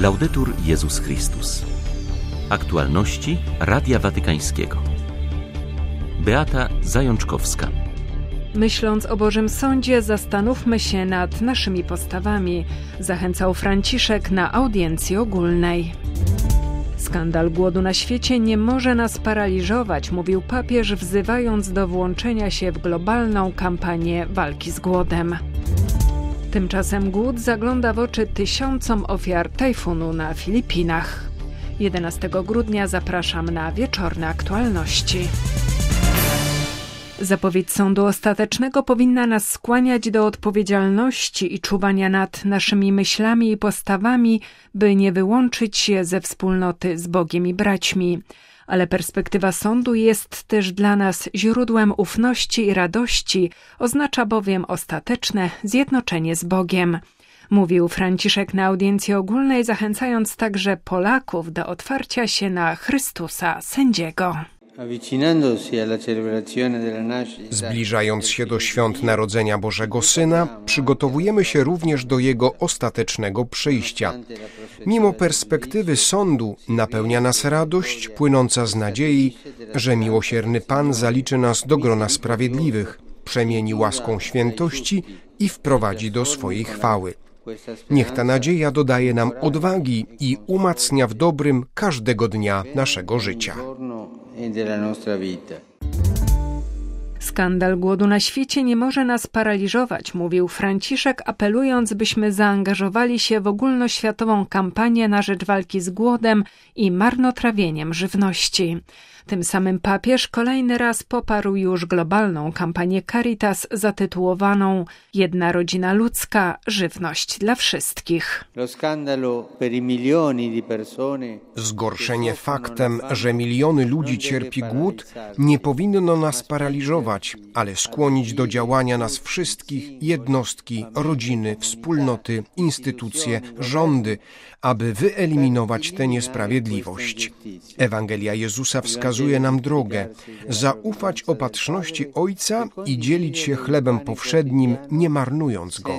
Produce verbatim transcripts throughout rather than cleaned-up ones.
Laudetur Jezus Chrystus. Aktualności Radia Watykańskiego. Beata Zajączkowska. Myśląc o Bożym Sądzie, zastanówmy się nad naszymi postawami, zachęcał Franciszek na audiencji ogólnej. Skandal głodu na świecie nie może nas paraliżować, mówił papież, wzywając do włączenia się w globalną kampanię walki z głodem. Tymczasem głód zagląda w oczy tysiącom ofiar tajfunu na Filipinach. jedenastego grudnia zapraszam na wieczorne aktualności. Zapowiedź sądu ostatecznego powinna nas skłaniać do odpowiedzialności i czuwania nad naszymi myślami i postawami, by nie wyłączyć się ze wspólnoty z Bogiem i braćmi. Ale perspektywa sądu jest też dla nas źródłem ufności i radości, oznacza bowiem ostateczne zjednoczenie z Bogiem. Mówił Franciszek na audiencji ogólnej, zachęcając także Polaków do otwarcia się na Chrystusa, sędziego. Zbliżając się do świąt Narodzenia Bożego Syna, przygotowujemy się również do Jego ostatecznego przyjścia. Mimo perspektywy sądu napełnia nas radość płynąca z nadziei, że miłosierny Pan zaliczy nas do grona sprawiedliwych, przemieni łaską świętości i wprowadzi do swojej chwały. Niech ta nadzieja dodaje nam odwagi i umacnia w dobrym każdego dnia naszego życia. Skandal głodu na świecie nie może nas paraliżować, mówił Franciszek, apelując, byśmy zaangażowali się w ogólnoświatową kampanię na rzecz walki z głodem i marnotrawieniem żywności. Tym samym papież kolejny raz poparł już globalną kampanię Caritas zatytułowaną Jedna rodzina ludzka, żywność dla wszystkich. Zgorszenie faktem, że miliony ludzi cierpi głód, nie powinno nas paraliżować, ale skłonić do działania nas wszystkich, jednostki, rodziny, wspólnoty, instytucje, rządy, aby wyeliminować tę niesprawiedliwość. Ewangelia Jezusa wskazuje nam drogę, zaufać opatrzności Ojca i dzielić się chlebem powszednim, nie marnując go.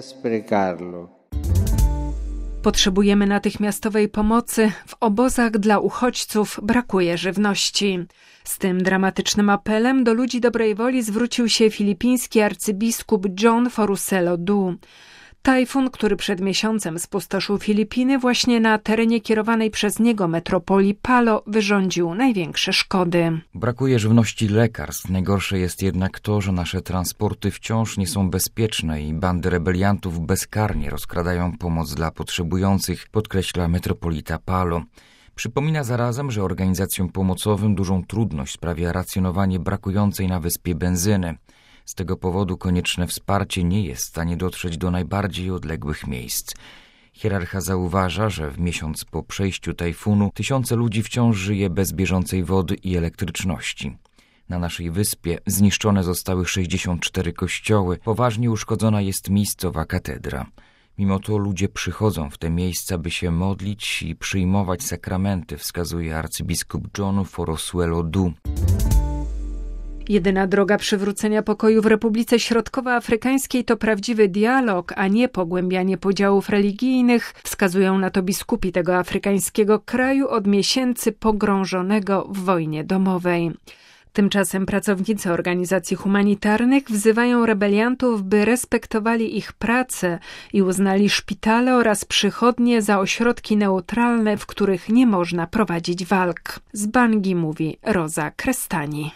Potrzebujemy natychmiastowej pomocy. W obozach dla uchodźców brakuje żywności. Z tym dramatycznym apelem do ludzi dobrej woli zwrócił się filipiński arcybiskup John Foruselo Du. Tajfun, który przed miesiącem spustoszył Filipiny, właśnie na terenie kierowanej przez niego metropolii Palo wyrządził największe szkody. Brakuje żywności i lekarstw. Najgorsze jest jednak to, że nasze transporty wciąż nie są bezpieczne i bandy rebeliantów bezkarnie rozkradają pomoc dla potrzebujących, podkreśla metropolita Palo. Przypomina zarazem, że organizacjom pomocowym dużą trudność sprawia racjonowanie brakującej na wyspie benzyny. Z tego powodu konieczne wsparcie nie jest w stanie dotrzeć do najbardziej odległych miejsc. Hierarcha zauważa, że w miesiąc po przejściu tajfunu tysiące ludzi wciąż żyje bez bieżącej wody i elektryczności. Na naszej wyspie zniszczone zostały sześćdziesiąt cztery kościoły, poważnie uszkodzona jest miejscowa katedra. Mimo to ludzie przychodzą w te miejsca, by się modlić i przyjmować sakramenty, wskazuje arcybiskup John Foruselo Du. Jedyna droga przywrócenia pokoju w Republice Środkowoafrykańskiej to prawdziwy dialog, a nie pogłębianie podziałów religijnych, wskazują na to biskupi tego afrykańskiego kraju od miesięcy pogrążonego w wojnie domowej. Tymczasem pracownicy organizacji humanitarnych wzywają rebeliantów, by respektowali ich pracę i uznali szpitale oraz przychodnie za ośrodki neutralne, w których nie można prowadzić walk. Z Bangi mówi Rosa Crestani.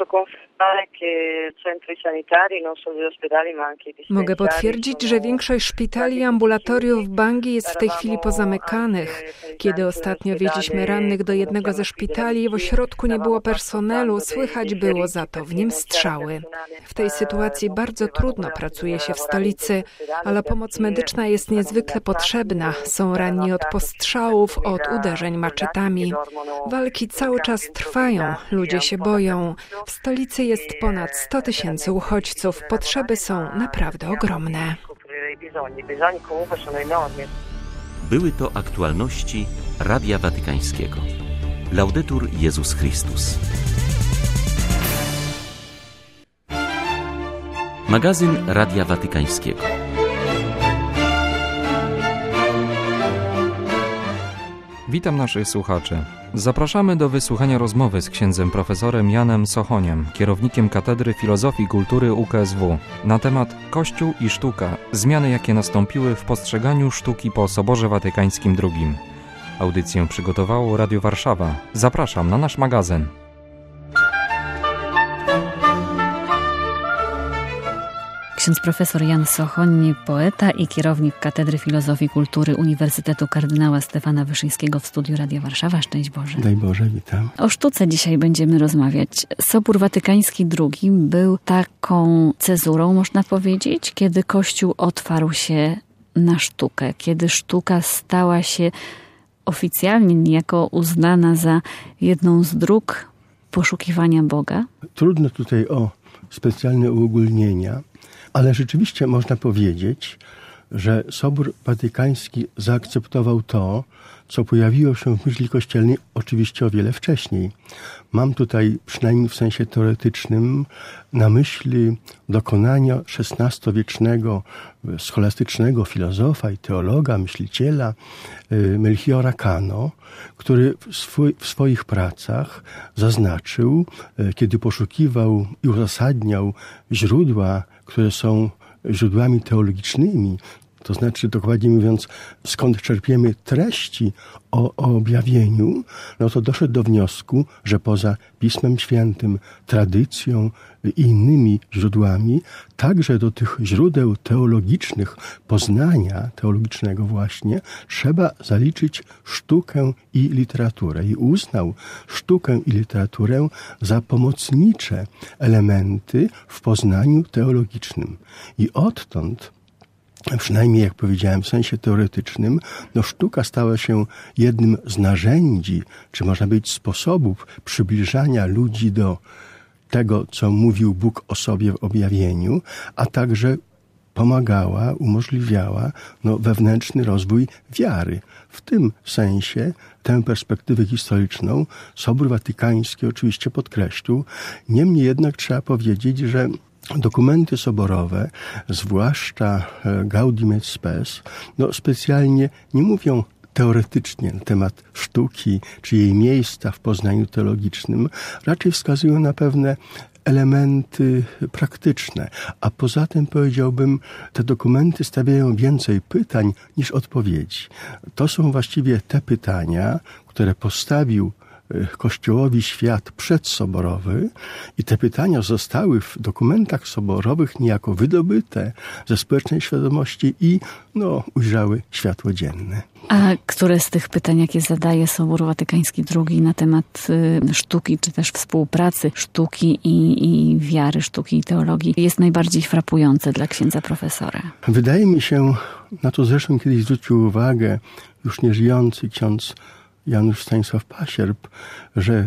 Mogę potwierdzić, że większość szpitali i ambulatoriów w Bangi jest w tej chwili pozamykanych. Kiedy ostatnio wieźliśmy rannych do jednego ze szpitali, w ośrodku nie było personelu, słychać było za to w nim strzały. W tej sytuacji bardzo trudno pracuje się w stolicy, ale pomoc medyczna jest niezwykle potrzebna. Są ranni od postrzałów, od uderzeń maczetami. Walki cały czas trwają, ludzie się boją. W stolicy jest ponad sto tysięcy uchodźców. Potrzeby są naprawdę ogromne. Były to aktualności Radia Watykańskiego. Laudetur Jezus Chrystus. Magazyn Radia Watykańskiego. Witam naszych słuchaczy. Zapraszamy do wysłuchania rozmowy z księdzem profesorem Janem Sochoniem, kierownikiem Katedry Filozofii i Kultury U K S W, na temat Kościół i sztuka, zmiany jakie nastąpiły w postrzeganiu sztuki po Soborze Watykańskim drugim. Audycję przygotowało Radio Warszawa. Zapraszam na nasz magazyn. Ksiądz profesor Jan Sochoń, poeta i kierownik Katedry Filozofii i Kultury Uniwersytetu Kardynała Stefana Wyszyńskiego w studiu Radia Warszawa. Szczęść Boże. Daj Boże, witam. O sztuce dzisiaj będziemy rozmawiać. Sobór Watykański drugi był taką cezurą, można powiedzieć, kiedy Kościół otwarł się na sztukę, kiedy sztuka stała się oficjalnie niejako uznana za jedną z dróg poszukiwania Boga. Trudno tutaj o specjalne uogólnienia, ale rzeczywiście można powiedzieć, że Sobór Watykański zaakceptował to, co pojawiło się w myśli kościelnej oczywiście o wiele wcześniej. Mam tutaj, przynajmniej w sensie teoretycznym, na myśli dokonania szesnastowiecznego scholastycznego filozofa i teologa, myśliciela Melchiora Cano, który w, swój, w swoich pracach zaznaczył, kiedy poszukiwał i uzasadniał źródła, które są źródłami teologicznymi, to znaczy, dokładnie mówiąc, skąd czerpiemy treści o, o objawieniu, no to doszedł do wniosku, że poza Pismem Świętym, tradycją i innymi źródłami, także do tych źródeł teologicznych, poznania teologicznego właśnie, trzeba zaliczyć sztukę i literaturę. I uznał sztukę i literaturę za pomocnicze elementy w poznaniu teologicznym. I odtąd, przynajmniej jak powiedziałem w sensie teoretycznym, no sztuka stała się jednym z narzędzi, czy można powiedzieć sposobów przybliżania ludzi do tego, co mówił Bóg o sobie w objawieniu, a także pomagała, umożliwiała no, wewnętrzny rozwój wiary. W tym sensie tę perspektywę historyczną Sobór Watykański oczywiście podkreślił. Niemniej jednak trzeba powiedzieć, że dokumenty soborowe, zwłaszcza Gaudium et Spes, no specjalnie nie mówią teoretycznie na temat sztuki czy jej miejsca w poznaniu teologicznym, raczej wskazują na pewne elementy praktyczne. A poza tym powiedziałbym, te dokumenty stawiają więcej pytań niż odpowiedzi. To są właściwie te pytania, które postawił Kościołowi świat przedsoborowy i te pytania zostały w dokumentach soborowych niejako wydobyte ze społecznej świadomości i no, ujrzały światło dzienne. A które z tych pytań, jakie zadaje Sobór Watykański drugi na temat y, sztuki, czy też współpracy sztuki i, i wiary, sztuki i teologii, jest najbardziej frapujące dla księdza profesora? Wydaje mi się, na to zresztą kiedyś zwrócił uwagę już nieżyjący ksiądz Janusz Stanisław Pasierb, że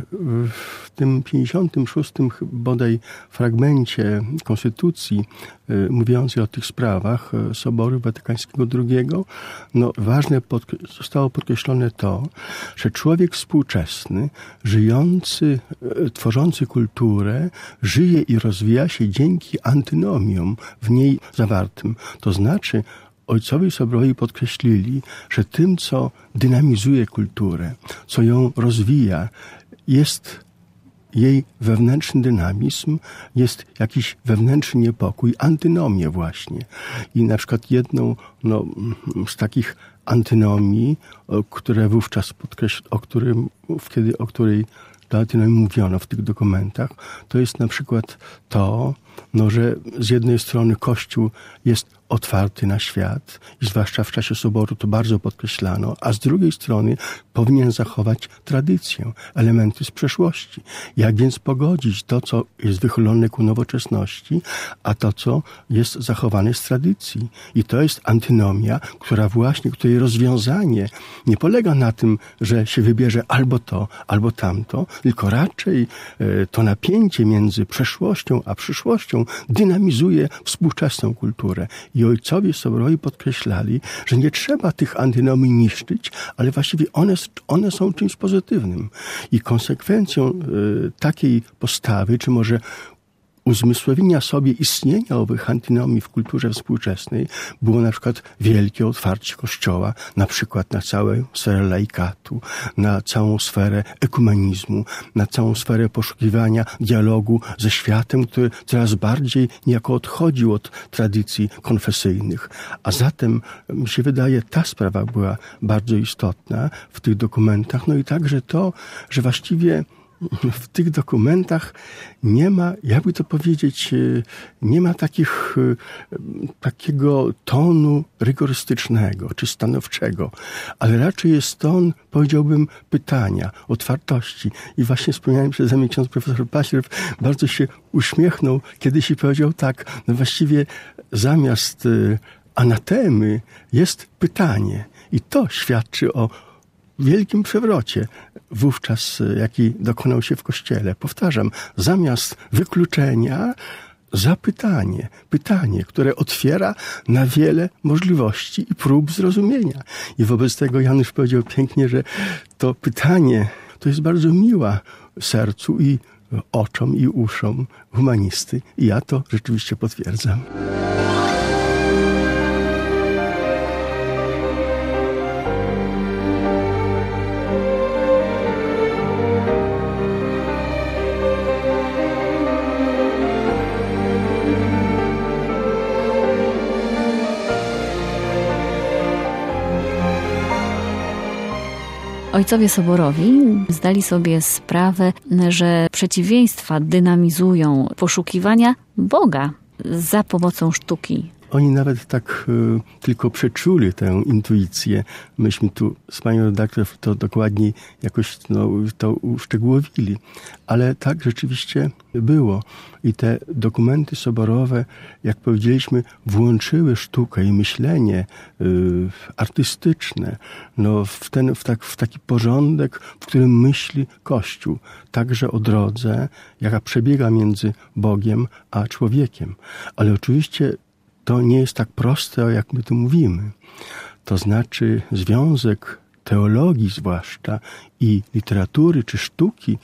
w tym pięćdziesiątym szóstym bodaj fragmencie Konstytucji y, mówiącej o tych sprawach y, Soboru Watykańskiego drugiego, no ważne pod, zostało podkreślone to, że człowiek współczesny, żyjący, y, tworzący kulturę, żyje i rozwija się dzięki antynomiom w niej zawartym. To znaczy, Ojcowie Soborowi podkreślili, że tym, co dynamizuje kulturę, co ją rozwija, jest jej wewnętrzny dynamizm, jest jakiś wewnętrzny niepokój, antynomię właśnie. I na przykład jedną no, z takich antynomii, które wówczas podkreśl, o którym, kiedy, o której do antynomii mówiono w tych dokumentach, to jest na przykład to, no, że z jednej strony Kościół jest otwarty na świat i zwłaszcza w czasie Soboru to bardzo podkreślano, a z drugiej strony powinien zachować tradycję, elementy z przeszłości. Jak więc pogodzić to, co jest wychylone ku nowoczesności, a to, co jest zachowane z tradycji. I to jest antynomia, która właśnie, której rozwiązanie nie polega na tym, że się wybierze albo to, albo tamto, tylko raczej to napięcie między przeszłością a przyszłością dynamizuje współczesną kulturę. I ojcowie Soborowi podkreślali, że nie trzeba tych antynomii niszczyć, ale właściwie one, one są czymś pozytywnym. I konsekwencją y, takiej postawy, czy może uzmysłowienia sobie istnienia owych antynomii w kulturze współczesnej było na przykład wielkie otwarcie Kościoła, na przykład na całą sferę laikatu, na całą sferę ekumenizmu, na całą sferę poszukiwania dialogu ze światem, który coraz bardziej niejako odchodził od tradycji konfesyjnych. A zatem, mi się wydaje, ta sprawa była bardzo istotna w tych dokumentach. No i także to, że właściwie w tych dokumentach nie ma, jakby to powiedzieć, nie ma takich, takiego tonu rygorystycznego czy stanowczego, ale raczej jest ton, powiedziałbym, pytania, otwartości. I właśnie wspomniałem przeze mnie ksiądz profesor Pasiew bardzo się uśmiechnął, kiedy się powiedział tak, no właściwie zamiast anatemy jest pytanie. I to świadczy o wielkim przewrocie wówczas, jaki dokonał się w Kościele. Powtarzam, zamiast wykluczenia zapytanie, pytanie, które otwiera na wiele możliwości i prób zrozumienia. I wobec tego Janusz powiedział pięknie, że to pytanie to jest bardzo miła sercu i oczom i uszom humanisty. I ja to rzeczywiście potwierdzam. Ojcowie soborowi zdali sobie sprawę, że przeciwieństwa dynamizują poszukiwania Boga za pomocą sztuki. Oni nawet tak y, tylko przeczuli tę intuicję. Myśmy tu z panią redaktor to dokładniej jakoś no, to uszczegółowili. Ale tak rzeczywiście było. I te dokumenty soborowe, jak powiedzieliśmy, włączyły sztukę i myślenie y, artystyczne no, w, ten, w, tak, w taki porządek, w którym myśli Kościół. Także o drodze, jaka przebiega między Bogiem a człowiekiem. Ale oczywiście to nie jest tak proste, jak my tu mówimy. To znaczy związek teologii zwłaszcza i literatury czy sztuki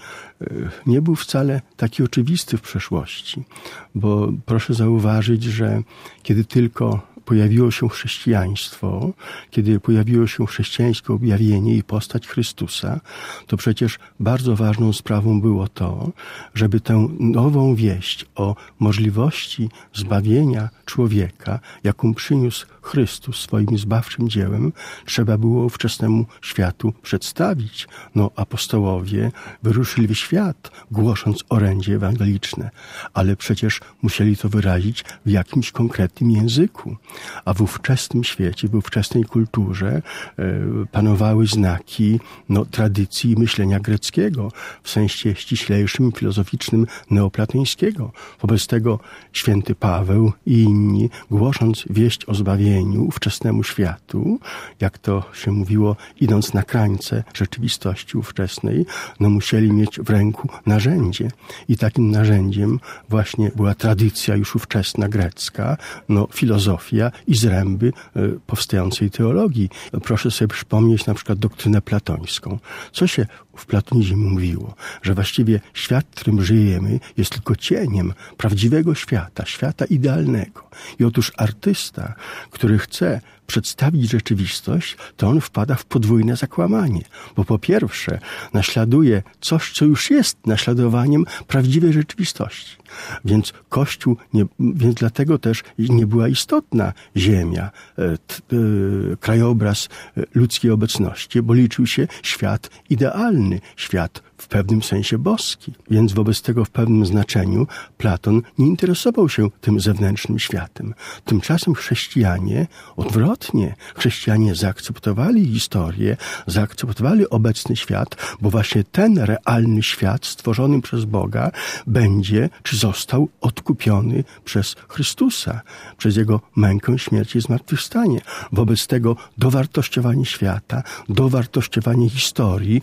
nie był wcale taki oczywisty w przeszłości. Bo proszę zauważyć, że kiedy tylko pojawiło się chrześcijaństwo, kiedy pojawiło się chrześcijańskie objawienie i postać Chrystusa, to przecież bardzo ważną sprawą było to, żeby tę nową wieść o możliwości zbawienia człowieka, jaką przyniósł Chrystus swoim zbawczym dziełem, trzeba było ówczesnemu światu przedstawić. No, apostołowie wyruszyli w świat, głosząc orędzie ewangeliczne, ale przecież musieli to wyrazić w jakimś konkretnym języku. A w ówczesnym świecie, w ówczesnej kulturze e, panowały znaki no, tradycji myślenia greckiego, w sensie ściślejszym, filozoficznym, neoplatońskiego. Wobec tego święty Paweł i inni, głosząc wieść o zbawieniu ówczesnemu światu, jak to się mówiło, idąc na krańce rzeczywistości ówczesnej, no musieli mieć w ręku narzędzie. I takim narzędziem właśnie była tradycja już ówczesna grecka, no filozofia i zręby y, powstającej teologii. Proszę sobie przypomnieć na przykład doktrynę platońską. Co się w platonizmie mówiło? Że właściwie świat, w którym żyjemy, jest tylko cieniem prawdziwego świata, świata idealnego. I otóż artysta, który chce przedstawić rzeczywistość, to on wpada w podwójne zakłamanie. Bo po pierwsze naśladuje coś, co już jest naśladowaniem prawdziwej rzeczywistości. Więc Kościół, nie, więc dlatego też nie była istotna ziemia, t, t, krajobraz ludzkiej obecności, bo liczył się świat idealny, świat w pewnym sensie boski. Więc wobec tego w pewnym znaczeniu Platon nie interesował się tym zewnętrznym światem. Tymczasem chrześcijanie odwrotnie. Chrześcijanie zaakceptowali historię, zaakceptowali obecny świat, bo właśnie ten realny świat stworzony przez Boga będzie, czy został odkupiony przez Chrystusa, przez Jego mękę, śmierć i zmartwychwstanie. Wobec tego dowartościowanie świata, dowartościowanie historii, która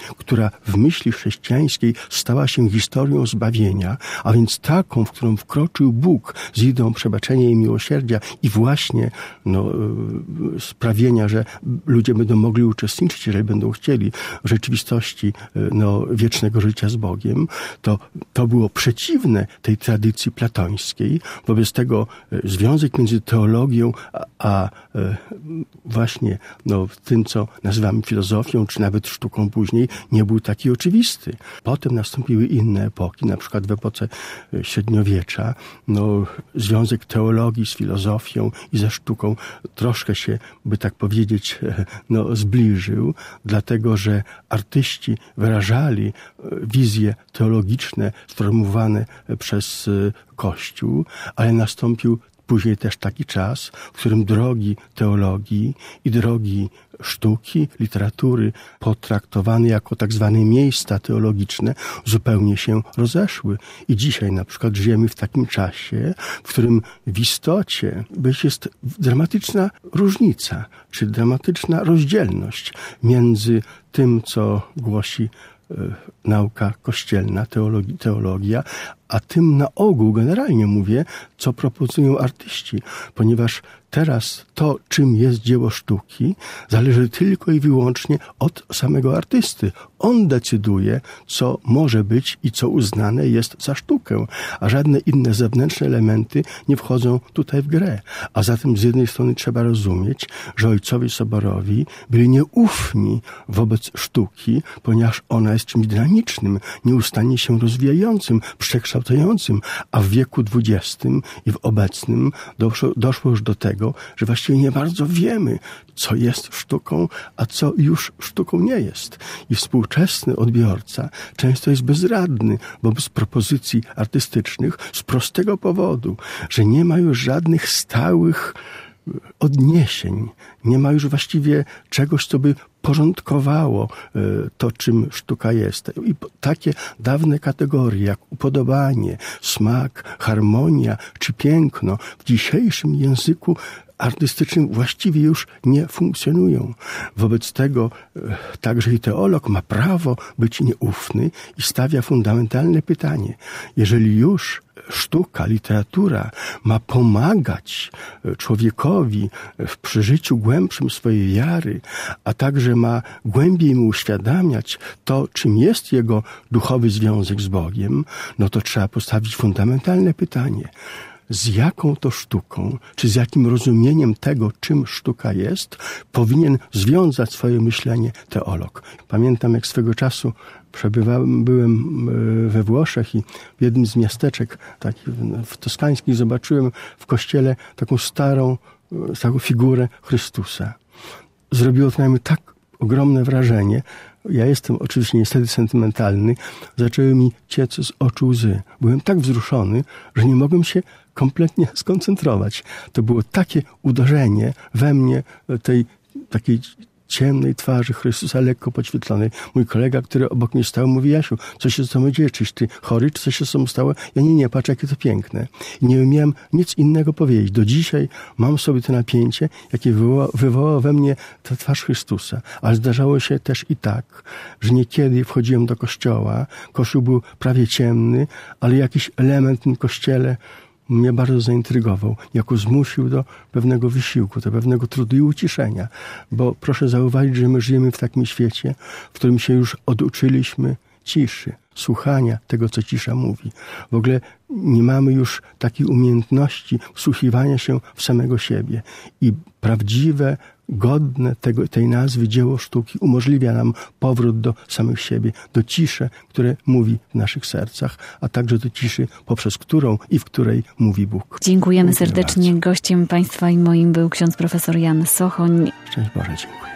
która w myśli chrześcijańskiej stała się historią zbawienia, a więc taką, w którą wkroczył Bóg z ideą przebaczenia i miłosierdzia i właśnie no, sprawienia, że ludzie będą mogli uczestniczyć, jeżeli będą chcieli, w rzeczywistości no, wiecznego życia z Bogiem, to to było przeciwne tej tradycji platońskiej. Wobec tego związek między teologią a, a właśnie no, tym, co nazywamy filozofią, czy nawet sztuką później, nie był taki oczywisty. Potem nastąpiły inne epoki, na przykład w epoce średniowiecza. No, związek teologii z filozofią i ze sztuką troszkę się, by tak powiedzieć, no, zbliżył, dlatego że artyści wyrażali wizje teologiczne sformułowane przez Kościół, ale nastąpił później też taki czas, w którym drogi teologii i drogi sztuki, literatury potraktowane jako tak zwane miejsca teologiczne zupełnie się rozeszły. I dzisiaj na przykład żyjemy w takim czasie, w którym w istocie jest dramatyczna różnica, czy dramatyczna rozdzielność między tym, co głosi nauka kościelna, teologi, teologia, a tym na ogół, generalnie mówię, co proponują artyści, ponieważ teraz to, czym jest dzieło sztuki, zależy tylko i wyłącznie od samego artysty. On decyduje, co może być i co uznane jest za sztukę, a żadne inne zewnętrzne elementy nie wchodzą tutaj w grę. A zatem z jednej strony trzeba rozumieć, że ojcowie soborowi byli nieufni wobec sztuki, ponieważ ona jest czymś dynamicznym, nieustannie się rozwijającym, przekształcającym, a w wieku dwudziestym i w obecnym doszło, doszło już do tego, że właściwie nie bardzo wiemy, co jest sztuką, a co już sztuką nie jest. I współczesny odbiorca często jest bezradny wobec propozycji artystycznych z prostego powodu, że nie ma już żadnych stałych odniesień, nie ma już właściwie czegoś, co by porządkowało to, czym sztuka jest. I takie dawne kategorie jak upodobanie, smak, harmonia czy piękno w dzisiejszym języku artystycznym właściwie już nie funkcjonują. Wobec tego także i teolog ma prawo być nieufny i stawia fundamentalne pytanie. Jeżeli już sztuka, literatura ma pomagać człowiekowi w przeżyciu głębszym swojej wiary, a także ma głębiej mu uświadamiać to, czym jest jego duchowy związek z Bogiem, no to trzeba postawić fundamentalne pytanie. Z jaką to sztuką, czy z jakim rozumieniem tego, czym sztuka jest, powinien związać swoje myślenie teolog. Pamiętam, jak swego czasu przebywałem, byłem we Włoszech i w jednym z miasteczek takich w toskańskich zobaczyłem w kościele taką starą, taką figurę Chrystusa. Zrobiło to na mnie tak ogromne wrażenie. Ja jestem oczywiście niestety sentymentalny. Zaczęły mi ciec z oczu łzy. Byłem tak wzruszony, że nie mogłem się kompletnie skoncentrować. To było takie uderzenie we mnie tej takiej ciemnej twarzy Chrystusa, lekko podświetlonej. Mój kolega, który obok mnie stał, mówi: Jasiu, co się z tobą dzieje? Czyś ty chory? Czy coś się z tobą stało? Ja nie, nie, patrz, jakie to piękne. I nie umiałem nic innego powiedzieć. Do dzisiaj mam sobie to napięcie, jakie wywoła, wywołała we mnie ta twarz Chrystusa. Ale zdarzało się też i tak, że niekiedy wchodziłem do kościoła, kościół był prawie ciemny, ale jakiś element w tym kościele mnie bardzo zaintrygował, jako zmusił do pewnego wysiłku, do pewnego trudu i uciszenia. Bo proszę zauważyć, że my żyjemy w takim świecie, w którym się już oduczyliśmy ciszy, słuchania tego, co cisza mówi. W ogóle nie mamy już takiej umiejętności wsłuchiwania się w samego siebie. I prawdziwe, godne tego, tej nazwy dzieło sztuki umożliwia nam powrót do samych siebie, do ciszy, które mówi w naszych sercach, a także do ciszy, poprzez którą i w której mówi Bóg. Dziękujemy Dziękuję serdecznie. bardzo. Gościem Państwa i moim był ksiądz profesor Jan Sochoń. Szczęść Boże, dziękuję.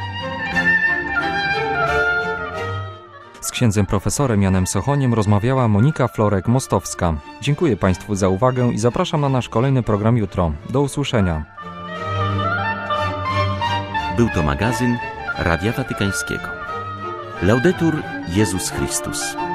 Z księdzem profesorem Janem Sochoniem rozmawiała Monika Florek-Mostowska. Dziękuję Państwu za uwagę i zapraszam na nasz kolejny program jutro. Do usłyszenia. Był to magazyn Radia Watykańskiego. Laudetur Jezus Chrystus.